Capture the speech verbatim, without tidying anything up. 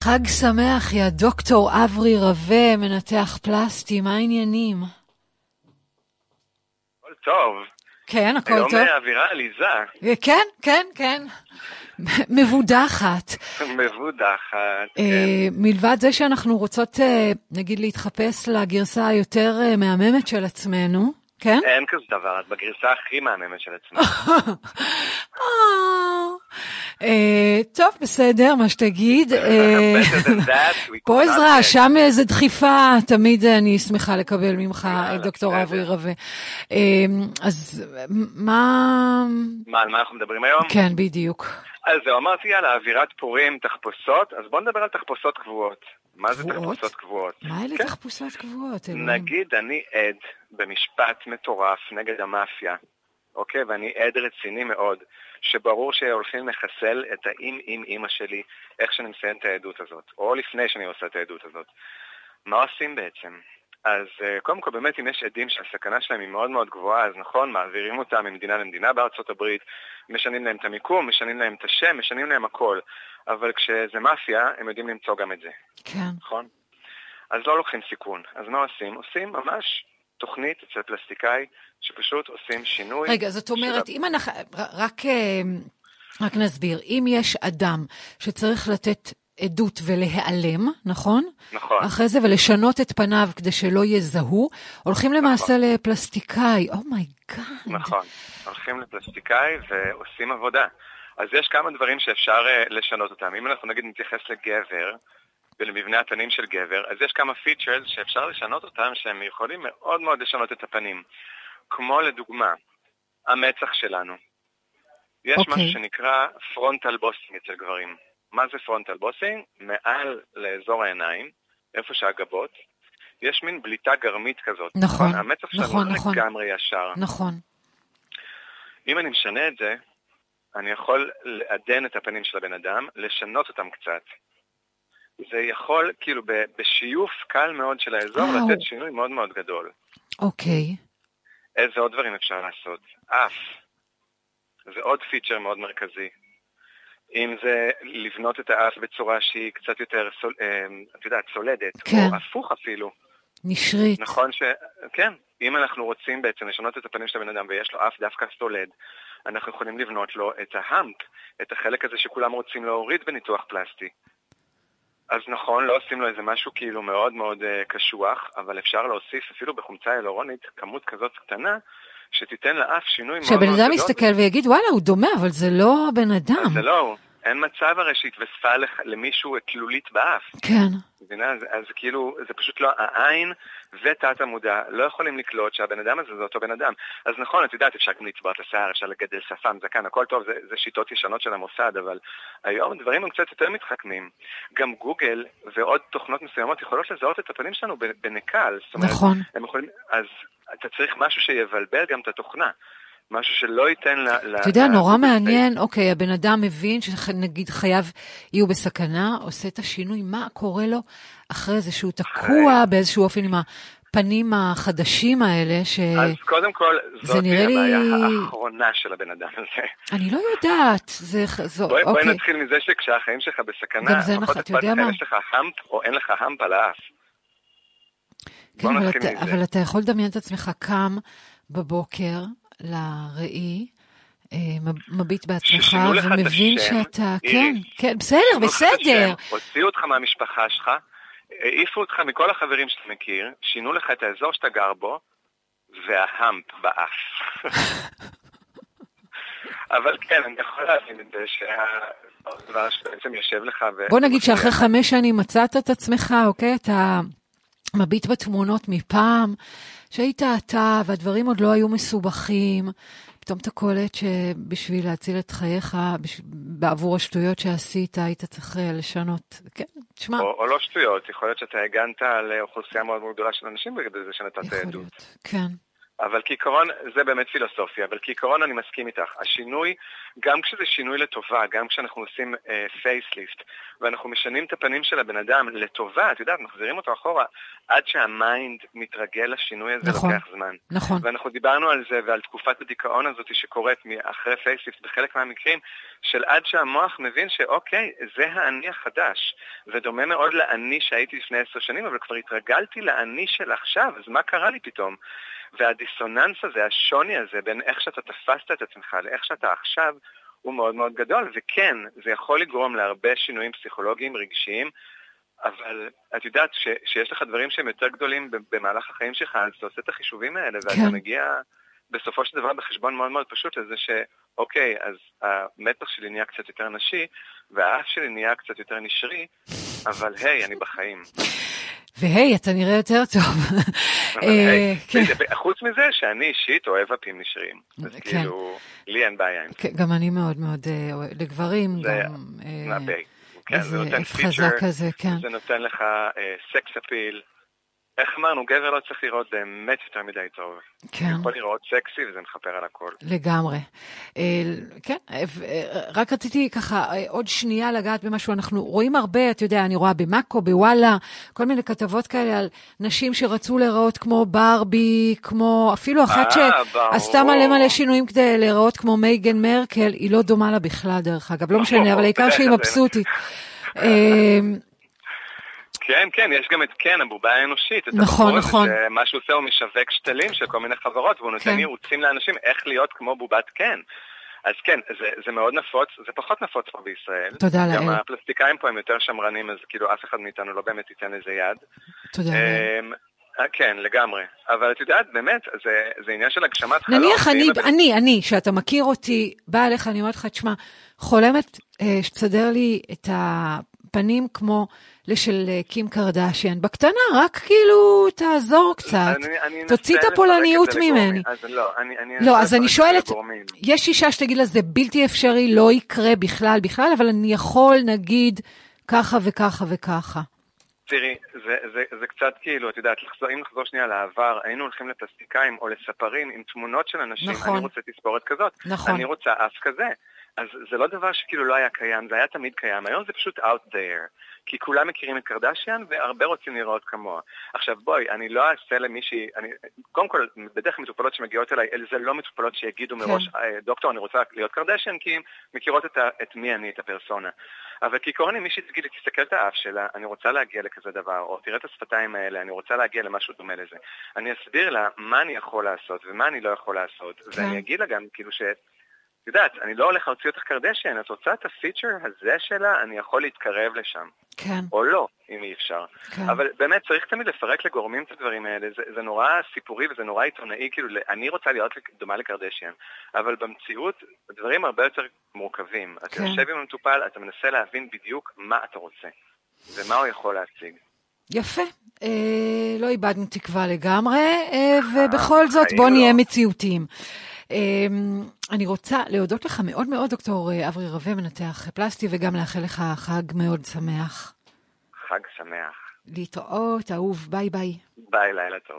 חג שמח, יא דוקטור אברי רווה, מנתח פלסטי, מה העניינים? הכל טוב. כן, הכל היום טוב. היום האווירה עליזה. כן, כן, כן. מבודחת. מבודחת, כן. מלבד זה שאנחנו רוצות, נגיד, להתחפש לגרסה היותר מהממת של עצמנו, כן? אין כזה דבר, את בגרסה הכי מהממת של עצמנו. טוב, בסדר, מה שתגיד. Better than that, we פה could עזרה, not get. שם איזו דחיפה, תמיד אני שמחה לקבל ממך, יאללה, דוקטור בסדר. אברי רווה. אז מה... מה, על מה אנחנו מדברים היום? כן, בדיוק. אז זהו, אמרתי, יאללה, אווירת פורים, תחפושות, אז בואו נדבר על תחפושות קבועות. מה זה קבועות? תחפושות קבועות? מה אלה כן. תחפושות קבועות? אלוהים? נגיד אני עד במשפט מטורף נגד המאפיה, אוקיי? ואני עד רציני מאוד, שברור שהולכים לחסל את האם עם אמא שלי, איך שאני מסיים את העדות הזאת, או לפני שאני עושה את העדות הזאת. מה עושים בעצם? אז קודם כל באמת אם יש עדים שהסכנה שלהם היא מאוד מאוד גבוהה, אז נכון, מעבירים אותם ממדינה למדינה בארצות הברית, משנים להם את המיקום, משנים להם את השם, משנים להם הכל. אבל כשזה מאפיה, הם יודעים למצוא גם את זה. כן. נכון? אז לא לוקחים סיכון. אז מה עושים? עושים ממש תוכנית אצל פלסטיקאי, שפשוט עושים שינוי. רגע, זאת אומרת, של... אם אנחנו, רק, רק נסביר, אם יש אדם שצריך לתת עדות ולהיעלם, נכון? נכון. אחרי זה ולשנות את פניו כדי שלא יזהו, הולכים למעשה נכון. לפלסטיקאי. אומייגאד. נכון. הולכים לפלסטיקאי ועושים עבודה. אז יש כמה דברים שאפשר לשנות אותם. אם אנחנו נגיד נתייחס לגבר, ולמבנה הפנים של גבר, אז יש כמה פיצ'רס שאפשר לשנות אותם, שהם יכולים מאוד מאוד לשנות את הפנים. כמו לדוגמה, המצח שלנו. יש אוקיי. משהו שנקרא פרונטל בוסינג אצל גברים. מה זה פרונטל בוסינג? מעל לאזור העיניים, איפה שהגבות, יש מין בליטה גרמית כזאת. נכון, המצח נכון, שלנו נכון. לגמרי ישר. נכון. אם אני משנה את זה, אני יכול לעדן את הפנים של הבן אדם, לשנות אותם קצת. זה יכול, כאילו, בשיוף קל מאוד של האזור, וואו. לתת שינוי מאוד מאוד גדול. אוקיי. איזה עוד דברים אפשר לעשות? אף. זה עוד פיצ'ר מאוד מרכזי. אם זה לבנות את האף בצורה שהיא קצת יותר, סול, את יודעת, סולדת, כן. או הפוך אפילו. נשרית. נכון ש... כן. אם אנחנו רוצים בעצם לשנות את הפנים של הבן אדם, ויש לו אף דווקא סולד, אנחנו יכולים לבנות לו את ההמפ, את החלק הזה שכולם רוצים להוריד בניתוח פלסטי. אז נכון, לא עושים לו איזה משהו כאילו מאוד מאוד uh, קשוח, אבל אפשר להוסיף אפילו בחומצה הילורונית כמות כזאת קטנה, שתיתן לאף שינוי מאוד מאוד שהבן גדול. אדם מסתכל ויגיד, וואלה, הוא דומה, אבל זה לא הבן אדם. זה לא, אין מצב הרי שהתווספה לח... למישהו תלולית באף. כן. מבינה? אז, אז כאילו, זה פשוט לא, העין ותת המודע לא יכולים לקלוט שהבן אדם הזה זה אותו בן אדם. אז נכון, את יודעת, אפשר גם לצבוע את השיער, אפשר לגדל שפם, זקן, הכל טוב, זה, זה שיטות ישנות של המוסד, אבל היום דברים הם קצת יותר מתחכמים. גם גוגל ועוד תוכנות מסוימות יכולות לזהות את הפנים שלנו בנקל. נכון. הם יכולים, אז אתה צריך משהו שיבלבל גם את התוכנה. משהו שלא ייתן ל... אתה יודע, נורא מעניין, אוקיי, הבן אדם מבין שנגיד חייו יהיו בסכנה, עושה את השינוי, מה קורה לו אחרי זה שהוא תקוע באיזשהו אופן עם הפנים החדשים האלה, ש... אז קודם כל, זאת נראה לי... הבעיה האחרונה של הבן אדם הזה. אני לא יודעת, זה... זו... בואי, אוקיי. בואי נתחיל מזה שכשהחיים שלך בסכנה, גם זה נכון, אתה יודע מה? יש לך המפ או אין לך המפ על האף. כן, אבל אתה, אבל אתה יכול לדמיין את עצמך קם בבוקר, לראי, מביט בעצמך ומבין שאתה, כן, כן, בסדר, בסדר. הוציאו אותך מהמשפחה שלך, העיפו אותך מכל החברים שאתה מכיר, שינו לך את האזור שאתה גר בו, וההמפ באף. אבל כן, אני יכול להבין את זה שהדבר שבעצם יושב לך... בוא נגיד שאחרי חמש שנים מצאת את עצמך, אוקיי? אתה מביט בתמונות מפעם, שהיית אתה, והדברים עוד לא היו מסובכים, פתאום אתה קולט שבשביל להציל את חייך, בעבור השטויות שעשית, היית צריך לשנות. כן, תשמע. או, או לא שטויות, יכול להיות שאתה הגנת על אוכלוסייה מאוד מאוד גדולה של אנשים בגלל זה שנתת עדות. כן. אבל כעיקרון, זה באמת פילוסופיה, אבל כעיקרון אני מסכים איתך. השינוי, גם כשזה שינוי לטובה, גם כשאנחנו עושים פייסליפט, uh, ואנחנו משנים את הפנים של הבן אדם לטובה, את יודעת, מחזירים אותו אחורה, עד שהמיינד מתרגל לשינוי הזה, נכון, לוקח זמן. נכון. ואנחנו דיברנו על זה, ועל תקופת הדיכאון הזאת שקורית אחרי פייסליפט בחלק מהמקרים, של עד שהמוח מבין שאוקיי, זה האני החדש. זה דומה מאוד לאני שהייתי לפני עשר שנים, אבל כבר התרגלתי לאני של עכשיו, אז מה קרה לי פתאום? והדיסוננס הזה, השוני הזה, בין איך שאתה תפסת את עצמך לאיך שאתה עכשיו, הוא מאוד מאוד גדול, וכן, זה יכול לגרום להרבה שינויים פסיכולוגיים, רגשיים, אבל את יודעת ש, שיש לך דברים שהם יותר גדולים במהלך החיים שלך, אז אתה עושה את החישובים האלה, ואתה כן. מגיע בסופו של דבר בחשבון מאוד מאוד פשוט לזה שאוקיי, אז המתח שלי נהיה קצת יותר נשי, והאף שלי נהיה קצת יותר נשרי, אבל היי, אני בחיים. והי, אתה נראה יותר טוב. חוץ מזה שאני אישית אוהב אפים נשרים. אז כאילו, לי אין בעיה עם זה. גם אני מאוד מאוד, לגברים גם... זה נותן פיצ'ר, זה נותן לך סקס אפיל. איך אמרנו, גבר לא צריך לראות באמת יותר מדי טוב. כן. הוא יכול לראות סקסי וזה מחפר על הכל. לגמרי. כן, רק רציתי ככה עוד שנייה לגעת במשהו. אנחנו רואים הרבה, אתה יודע, אני רואה במאקו, בוואלה, כל מיני כתבות כאלה על נשים שרצו להיראות כמו ברבי, כמו אפילו אחת שעשתה מלא מלא שינויים כדי להיראות כמו מייגן מרקל, היא לא דומה לה בכלל דרך אגב, לא משנה, אבל העיקר שהיא מבסוטית. כן, כן, יש גם את כן, הבובה האנושית. נכון, נכון. מה שהוא עושה הוא משווק שתלים של כל מיני חברות, והוא נותן ייעוצים לאנשים איך להיות כמו בובת כן. אז כן, זה, זה מאוד נפוץ, זה פחות נפוץ פה בישראל. תודה לאל. גם הפלסטיקאים פה הם יותר שמרנים, אז כאילו אף אחד מאיתנו לא באמת ייתן לזה יד. תודה לאל. כן, לגמרי. אבל את יודעת, באמת, זה, זה עניין של הגשמת חלום. נניח אני, אני, אני, שאתה מכיר אותי, בא אליך, אני אומרת לך, תשמע, חולמת שתסדר לי את הפנים כמו לשל קים קרדשיין, בקטנה, רק כאילו תעזור קצת, תוציא את הפולניות ממני. לא, אז אני שואלת, יש אישה שתגיד לה, זה בלתי אפשרי, לא יקרה בכלל, בכלל, אבל אני יכול, נגיד, ככה וככה וככה. תראי, זה, זה, זה קצת כאילו, את יודעת, אם נחזור שנייה לעבר, היינו הולכים לפלסטיקאים או לספרים עם תמונות של אנשים, נכון. אני רוצה תספורת כזאת, נכון. אני רוצה אף כזה. אז זה לא דבר שכאילו לא היה קיים, זה היה תמיד קיים. היום זה פשוט out there, כי כולם מכירים את קרדשיין והרבה רוצים לראות כמוה. עכשיו בואי, אני לא אעשה למישהי, אני, קודם כל, בדרך כלל מטופלות שמגיעות אליי, אלה זה לא מטופלות שיגידו כן. מראש, דוקטור, אני רוצה להיות קרדשיין, כי הם מכירות את, ה, את מי אני, את הפרסונה. אבל כעיקרון אם מישהי תגיד לי, תסתכל את האף שלה, אני רוצה להגיע לכזה דבר, או תראה את השפתיים האלה, אני רוצה להגיע למשהו דומה לזה. אני אסביר לה מה אני יכול לעשות ומה אני לא יכול לעשות, כן. ואני אגיד לה גם כאילו ש... יודעת, אני לא הולך להוציא אותך קרדשיין, את רוצה את הפיצ'ר הזה שלה, אני יכול להתקרב לשם. כן. או לא, אם אי אפשר. כן. אבל באמת צריך תמיד לפרק לגורמים את הדברים האלה, זה, זה נורא סיפורי וזה נורא עיתונאי, כאילו אני רוצה להיות דומה לקרדשיין, אבל במציאות הדברים הרבה יותר מורכבים. כן. אתה יושב עם המטופל, אתה מנסה להבין בדיוק מה אתה רוצה, ומה הוא יכול להציג. יפה, אה, לא איבדנו תקווה לגמרי, אה, ובכל זאת בוא נהיה מציאותיים. אני רוצה להודות לך מאוד מאוד, דוקטור אברי רווה, מנתח פלסטי, וגם לאחל לך חג מאוד שמח. חג שמח. להתראות, אהוב, ביי ביי. ביי, לילה טוב.